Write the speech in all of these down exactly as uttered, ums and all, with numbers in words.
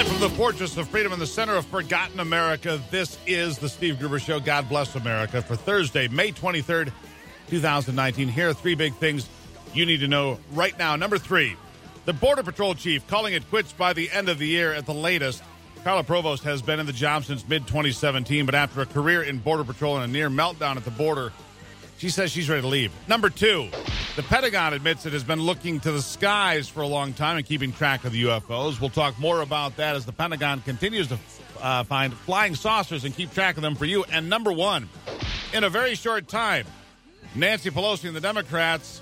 Live from the Fortress of Freedom in the center of forgotten America, this is the Steve Gruber Show. God bless America for Thursday, May twenty-third, twenty nineteen. Here are three big things you need to know right now. Number three, the Border Patrol chief calling it quits by the end of the year at the latest. Carla Provost has been in the job since mid twenty seventeen, but after a career in Border Patrol and a near meltdown at the border, she says she's ready to leave. Number two, the Pentagon admits it has been looking to the skies for a long time and keeping track of the U F Os. We'll talk more about that as the Pentagon continues to uh, find flying saucers and keep track of them for you. And number one, in a very short time, Nancy Pelosi and the Democrats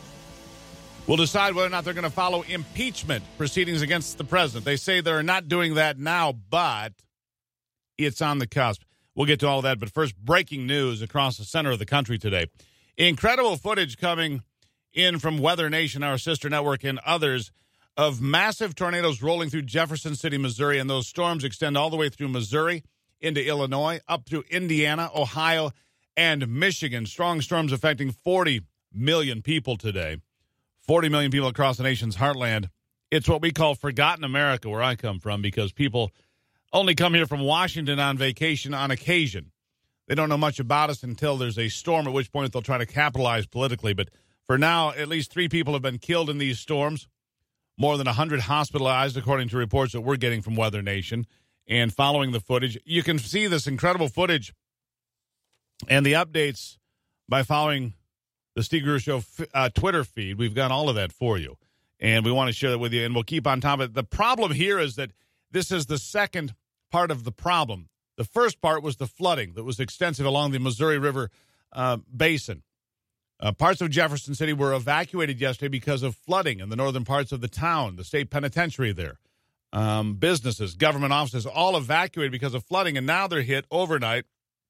will decide whether or not they're going to follow impeachment proceedings against the president. They say they're not doing that now, but it's on the cusp. We'll get to all of that, but first, breaking news across the center of the country today. Incredible footage coming in from Weather Nation, our sister network, and others, of massive tornadoes rolling through Jefferson City, Missouri, and those storms extend all the way through Missouri, into Illinois, up through Indiana, Ohio, and Michigan. Strong storms affecting forty million people today. forty million people across the nation's heartland. It's what we call forgotten America, where I come from, because people only come here from Washington on vacation on occasion. They don't know much about us until there's a storm, at which point they'll try to capitalize politically. But for now, at least three people have been killed in these storms. More than one hundred hospitalized, according to reports that we're getting from Weather Nation. And following the footage, you can see this incredible footage and the updates by following the Steve Gruber Show uh, Twitter feed. We've got all of that for you, and we want to share that with you, and we'll keep on top of it. The problem here is that this is the second part of the problem. The first part was the flooding that was extensive along the Missouri River uh, basin. Uh, parts of Jefferson City were evacuated yesterday because of flooding in the northern parts of the town, the state penitentiary there. Um, businesses, government offices, all evacuated because of flooding, and now they're hit overnight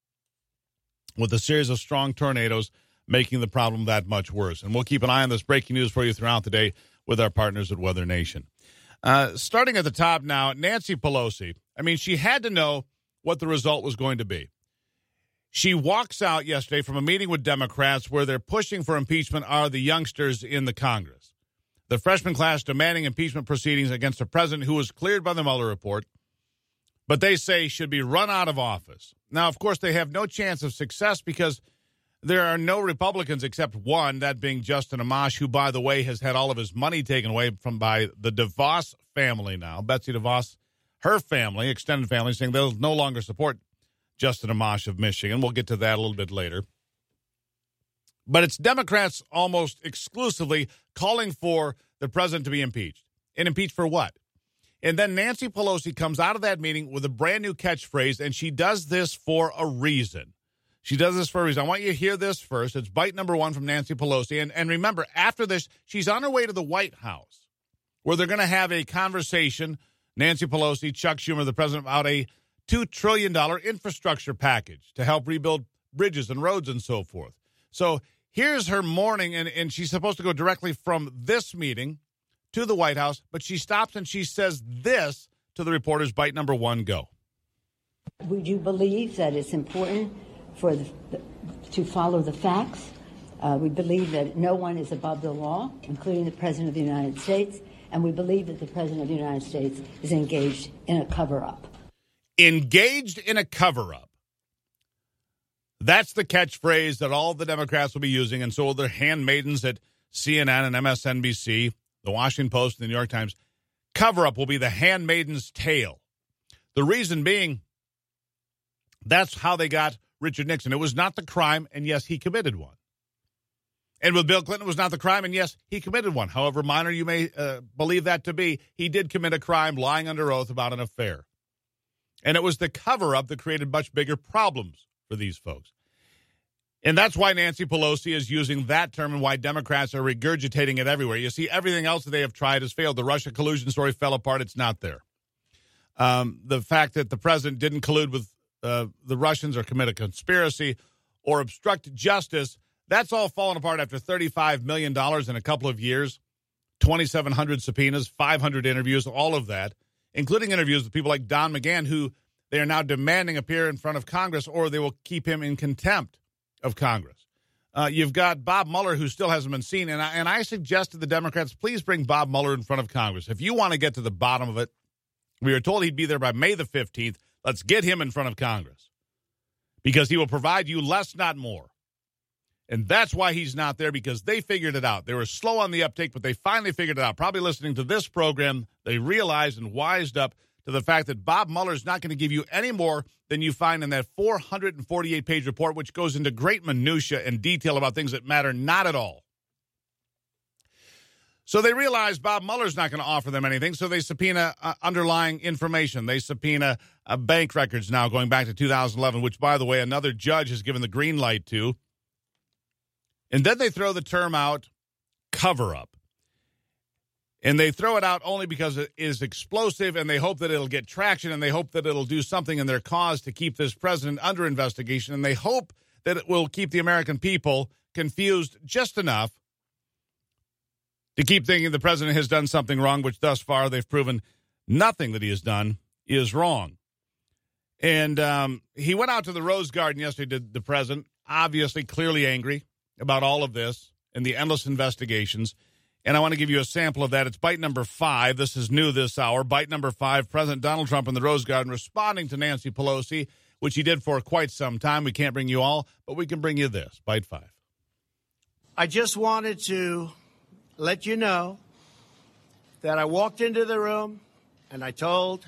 with a series of strong tornadoes, making the problem that much worse. And we'll keep an eye on this breaking news for you throughout the day with our partners at Weather Nation. Uh, starting at the top now, Nancy Pelosi. I mean, she had to know what the result was going to be. She walks out yesterday from a meeting with Democrats where they're pushing for impeachment are the youngsters in the Congress. The freshman class demanding impeachment proceedings against a president who was cleared by the Mueller report, but they say should be run out of office. Now, of course, they have no chance of success because there are no Republicans except one, that being Justin Amash, who, by the way, has had all of his money taken away from by the DeVos family now. Betsy DeVos, her family, extended family, saying they'll no longer support Justin Amash of Michigan. We'll get to that a little bit later. But it's Democrats almost exclusively calling for the president to be impeached. And impeached for what? And then Nancy Pelosi comes out of that meeting with a brand new catchphrase, and she does this for a reason. She does this for a reason. I want you to hear this first. It's bite number one from Nancy Pelosi. And, and remember, after this, she's on her way to the White House, where they're going to have a conversation, Nancy Pelosi, Chuck Schumer, the president, about a two trillion dollars infrastructure package to help rebuild bridges and roads and so forth. So here's her morning, and, and she's supposed to go directly from this meeting to the White House, but she stops and she says this to the reporters. Bite number one, go. Would you believe that it's important for the, to follow the facts? Uh, we believe that no one is above the law, including the President of the United States, and we believe that the President of the United States is engaged in a cover-up. Engaged in a cover-up. That's the catchphrase that all the Democrats will be using, and so will their handmaidens at C N N and M S N B C, the Washington Post, and the New York Times. Cover-up will be the handmaiden's tale. The reason being, that's how they got Richard Nixon. It was not the crime, and yes, he committed one. And with Bill Clinton, it was not the crime, and yes, he committed one. However minor you may uh, believe that to be, he did commit a crime lying under oath about an affair. And it was the cover-up that created much bigger problems for these folks. And that's why Nancy Pelosi is using that term and why Democrats are regurgitating it everywhere. You see, everything else that they have tried has failed. The Russia collusion story fell apart. It's not there. Um, the fact that the president didn't collude with uh, the Russians or commit a conspiracy or obstruct justice, that's all fallen apart after thirty-five million dollars in a couple of years, twenty-seven hundred subpoenas, five hundred interviews, all of that, including interviews with people like Don McGahn, who they are now demanding appear in front of Congress or they will keep him in contempt of Congress. Uh, you've got Bob Mueller, who still hasn't been seen, and I, and I suggested the Democrats, please bring Bob Mueller in front of Congress. If you want to get to the bottom of it, We were told he'd be there by May the fifteenth. Let's get him in front of Congress because he will provide you less, not more. And that's why he's not there, because they figured it out. They were slow on the uptake, but they finally figured it out. Probably listening to this program, they realized and wised up to the fact that Bob Mueller is not going to give you any more than you find in that four hundred forty-eight page report, which goes into great minutia and detail about things that matter not at all. So they realized Bob Mueller's not going to offer them anything, so they subpoena uh, underlying information. They subpoena uh, bank records now going back to two thousand eleven, which, by the way, another judge has given the green light to. And then they throw the term out, cover-up. And they throw it out only because it is explosive, and they hope that it'll get traction, and they hope that it'll do something in their cause to keep this president under investigation, and they hope that it will keep the American people confused just enough to keep thinking the president has done something wrong, which thus far they've proven nothing that he has done is wrong. And um, he went out to the Rose Garden yesterday, did the president, obviously clearly angry about all of this and the endless investigations. And I want to give you a sample of that. It's bite number five. This is new this hour. Bite number five, President Donald Trump in the Rose Garden responding to Nancy Pelosi, which he did for quite some time. We can't bring you all, but we can bring you this. Bite five. I just wanted to let you know that I walked into the room and I told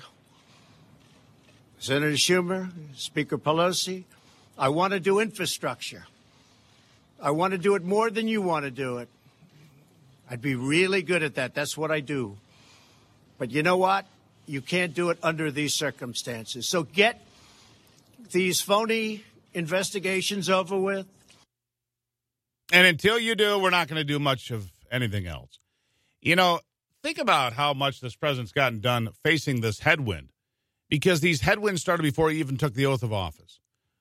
Senator Schumer, Speaker Pelosi, I want to do infrastructure. I want to do it more than you want to do it. I'd be really good at that. That's what I do. But you know what? You can't do it under these circumstances. So get these phony investigations over with. And until you do, we're not going to do much of anything else. You know, think about how much this president's gotten done facing this headwind, because these headwinds started before he even took the oath of office.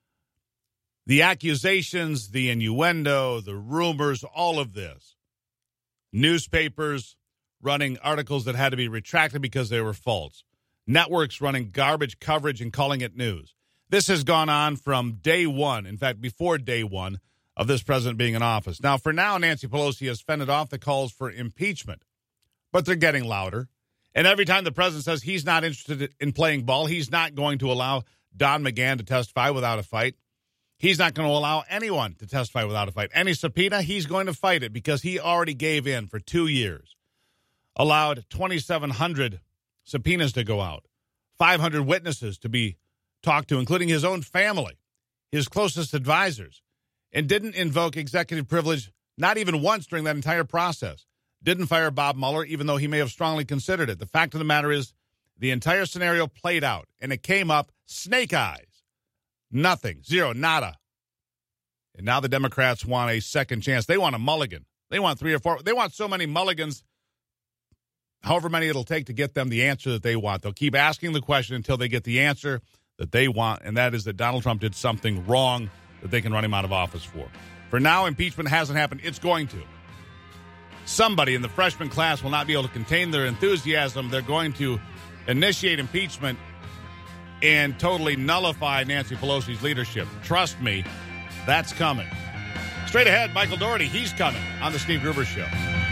The accusations, the innuendo, the rumors, all of this. Newspapers running articles that had to be retracted because they were false. Networks running garbage coverage and calling it news. This has gone on from day one, in fact, before day one of this president being in office. Now, for now, Nancy Pelosi has fended off the calls for impeachment, but they're getting louder. And every time the president says he's not interested in playing ball, he's not going to allow Don McGahn to testify without a fight. He's not going to allow anyone to testify without a fight. Any subpoena, he's going to fight it because he already gave in for two years. Allowed twenty-seven hundred subpoenas to go out, five hundred witnesses to be talked to, including his own family, his closest advisors, and didn't invoke executive privilege not even once during that entire process. Didn't fire Bob Mueller, even though he may have strongly considered it. The fact of the matter is the entire scenario played out, and it came up snake eyes. Nothing. Zero. Nada. And now the Democrats want a second chance. They want a mulligan. They want three or four. They want so many mulligans, however many it'll take to get them the answer that they want. They'll keep asking the question until they get the answer that they want, and that is that Donald Trump did something wrong that they can run him out of office for. For now, impeachment hasn't happened. It's going to. Somebody in the freshman class will not be able to contain their enthusiasm. They're going to initiate impeachment and totally nullify Nancy Pelosi's leadership. Trust me, that's coming. Straight ahead, Michael Dougherty, he's coming on the Steve Gruber Show.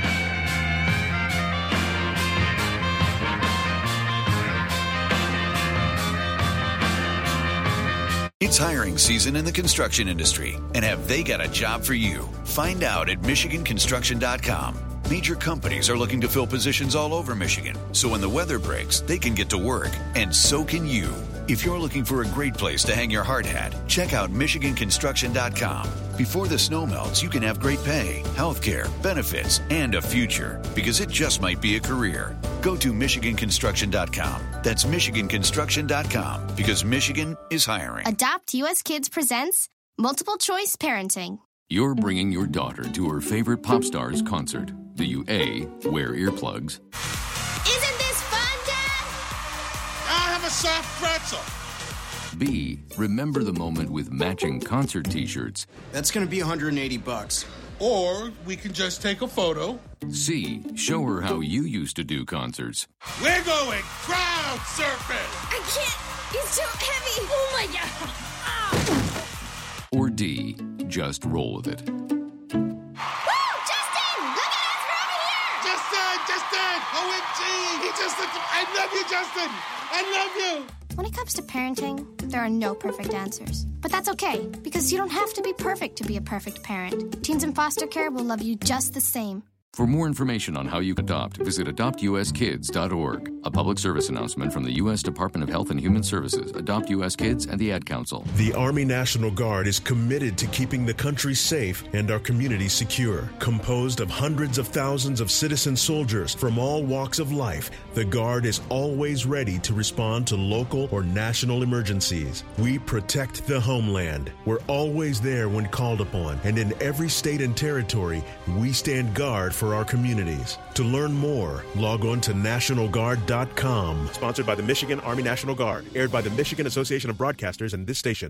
It's hiring season in the construction industry, and have they got a job for you? Find out at Michigan Construction dot com. Major companies are looking to fill positions all over Michigan, so when the weather breaks, they can get to work, and so can you. If you're looking for a great place to hang your hard hat, check out Michigan Construction dot com. Before the snow melts, you can have great pay, health care, benefits, and a future, because it just might be a career. Go to Michigan Construction dot com. That's Michigan Construction dot com, because Michigan is hiring. Adopt U S Kids presents Multiple Choice Parenting. You're bringing your daughter to her favorite pop star's concert. Do you A, wear earplugs? Isn't this fun, Dad? I have a soft pretzel. B, remember the moment with matching concert t-shirts? That's going to be one hundred eighty bucks. Or we can just take a photo. C, show her how you used to do concerts. We're going crowd surfing. I can't. It's too heavy. Oh, my God. Ah. Or D, just roll with it. Justin, Justin, O M G, he just looked, I never love you, Justin. I love you. When it comes to parenting, there are no perfect answers. But that's okay, because you don't have to be perfect to be a perfect parent. Teens in foster care will love you just the same. For more information on how you can adopt, visit adopt u s kids dot org. A public service announcement from the U S Department of Health and Human Services, Adopt U S Kids, and the Ad Council. The Army National Guard is committed to keeping the country safe and our communities secure. Composed of hundreds of thousands of citizen soldiers from all walks of life, the Guard is always ready to respond to local or national emergencies. We protect the homeland. We're always there when called upon, and in every state and territory, we stand guard for our communities. To learn more, log on to national guard dot com. Sponsored by the Michigan Army National Guard. Aired by the Michigan Association of Broadcasters and this station.